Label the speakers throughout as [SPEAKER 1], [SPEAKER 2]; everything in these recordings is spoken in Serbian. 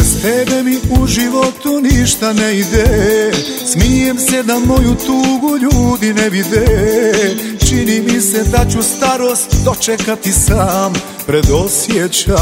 [SPEAKER 1] Bez tebe mi u životu ništa ne ide. Smijem se da moju tugu ljudi ne vide. Čini mi se da ću starost dočekati sam, predosjećam.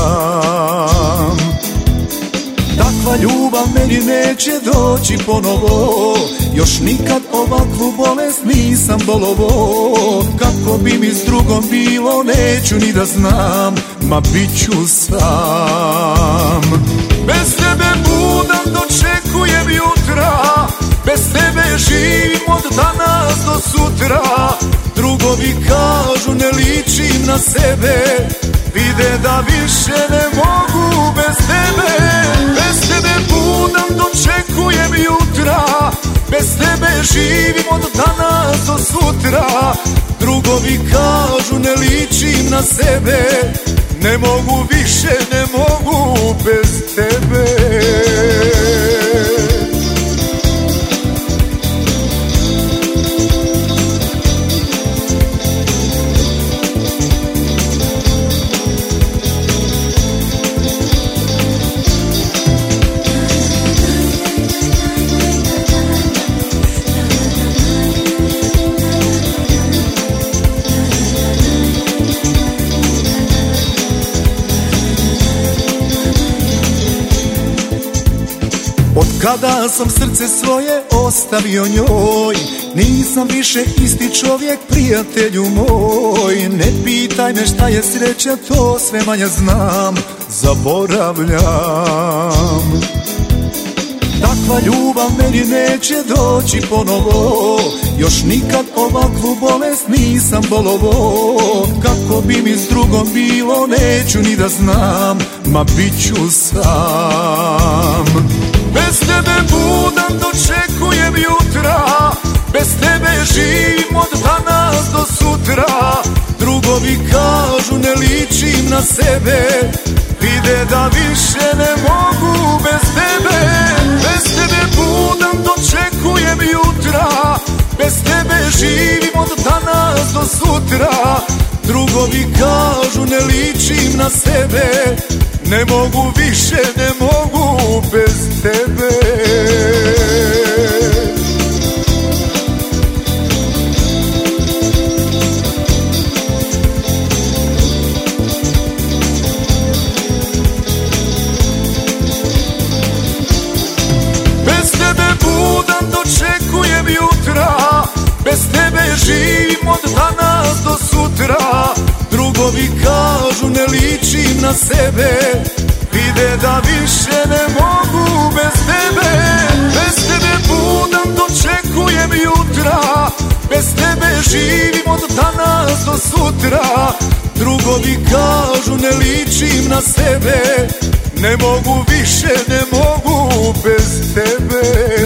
[SPEAKER 1] Takva ljubav meni neće doći ponovo. Još nikad ovakvu bolest nisam bolovo. Kako bi mi s drugom bilo neću ni da znam, ma bit ću sam. Bez tebe budam, dočekujem jutra. Bez tebe živim od danas do sutra. Drugovi kažu ne ličim na sebe, vide da više ne mogu bez tebe. Bez tebe budam, dočekujem jutra. Bez tebe živim od danas do sutra. Drugovi kažu ne ličim na sebe, ne mogu više, ne mogu bez tebe. Od kada sam srce svoje ostavio njoj, nisam više isti čovjek, prijatelju moj. Ne pitaj me šta je sreća, to sve manje znam, zaboravljam. Takva ljubav meni neće doći ponovo. Još nikad ovakvu bolest nisam bolovo. Kako bi mi s drugom bilo neću ni da znam, ma bit ću sam. Bez tebe budam, dočekujem jutra. Bez tebe živim od danas do sutra. Drugovi kažu ne ličim na sebe, vide da više ne mogu bez tebe. Bez tebe budam, dočekujem jutra. Bez tebe živim od danas do sutra. Drugovi kažu ne ličim na sebe, ne mogu više, ne mogu bez tebe. Bez tebe budam, dočekujem jutra. Bez tebe živim od danas do sutra. Drugovi kažu ne ličim na sebe, vide da više ne mogu bez tebe. Bez tebe budam, dočekujem jutra. Bez tebe živim od danas do sutra. Drugovi kažu ne ličim na sebe, ne mogu više, ne mogu bez tebe.